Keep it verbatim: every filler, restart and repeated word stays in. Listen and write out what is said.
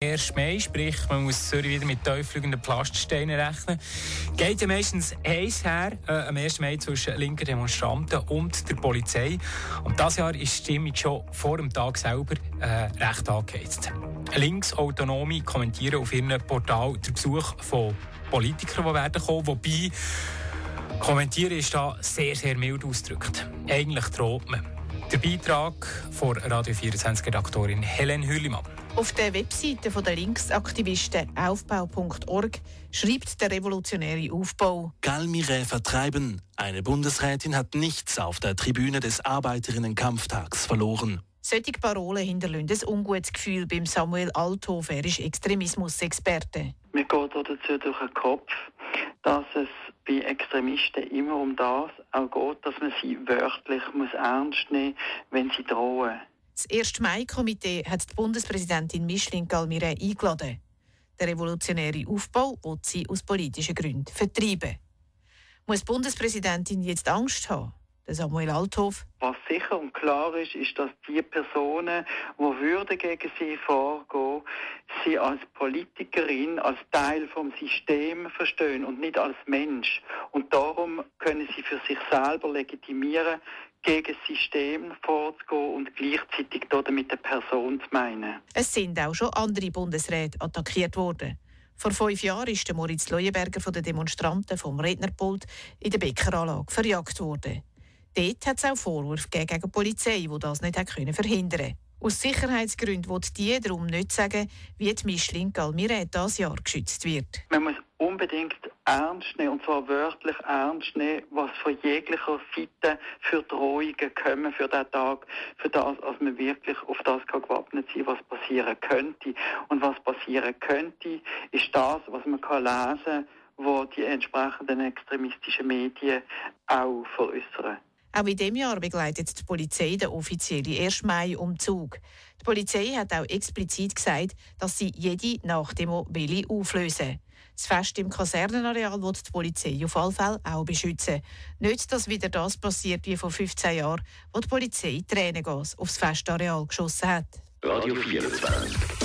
ersten Mai, sprich, man muss Zürich wieder mit tieffliegenden Pflastersteinen rechnen. Geht ja meistens heiß her, äh, am ersten Mai zwischen linken Demonstranten und der Polizei. Und dieses Jahr ist die Stimmung schon vor dem Tag selber äh, recht angeheizt. Linksautonome kommentieren auf ihrem Portal den Besuch von Politikern, die werden kommen, wobei kommentieren ist da sehr, sehr mild ausgedrückt. Eigentlich droht man. Der Beitrag von Radio vierundzwanzig-Redaktorin Helen Hürlimann. Auf der Webseite der Linksaktivisten aufbau punkt org schreibt der revolutionäre Aufbau: Galmire vertreiben. Eine Bundesrätin hat nichts auf der Tribüne des Arbeiterinnenkampftags verloren. Solche Parolen hinterlassen ein ungutes Gefühl beim Samuel Althoff. Er ist Extremismus-Experte. Mir geht dazu durch den Kopf, dass es bei Extremisten immer um das auch geht, dass man sie wörtlich muss ernst nehmen muss, wenn sie drohen. Das erste Mai-Komitee hat die Bundespräsidentin Micheline Galmire eingeladen. Der revolutionäre Aufbau will sie aus politischen Gründen vertreiben. Muss die Bundespräsidentin jetzt Angst haben? Der Samuel Althoff. Was sicher und klar ist, ist, dass die Personen, die Würde gegen sie vorgehen, sie als Politikerin, als Teil vom System verstehen und nicht als Mensch. Und darum können sie für sich selber legitimieren, gegen das System vorzugehen und gleichzeitig damit eine Person zu meinen. Es sind auch schon andere Bundesräte attackiert worden. Vor fünf Jahren ist der Moritz Leuenberger von den Demonstranten vom Rednerpult in der Bäckeranlage verjagt worden. Dort hat es auch Vorwürfe gegen die Polizei, die das nicht verhindern konnte. Aus Sicherheitsgründen will die darum nicht sagen, wie die Micheline Galmire dieses Jahr geschützt wird. Man muss unbedingt ernst nehmen, und zwar wörtlich ernst nehmen, was von jeglicher Seite für Drohungen kommen für diesen Tag, für das, dass man wirklich auf das gewappnet sein kann, was passieren könnte. Und was passieren könnte, ist das, was man kann lesen kann, was die entsprechenden extremistischen Medien auch veräußern. Auch in diesem Jahr begleitet die Polizei den offiziellen ersten Mai-Umzug. Die Polizei hat auch explizit gesagt, dass sie jede Nachdemo auflösen will. Das Fest im Kasernenareal will die Polizei auf alle Fälle auch beschützen. Nicht, dass wieder das passiert wie vor fünfzehn Jahren, wo die Polizei Tränengas aufs Festareal geschossen hat. Radio vierundzwanzig.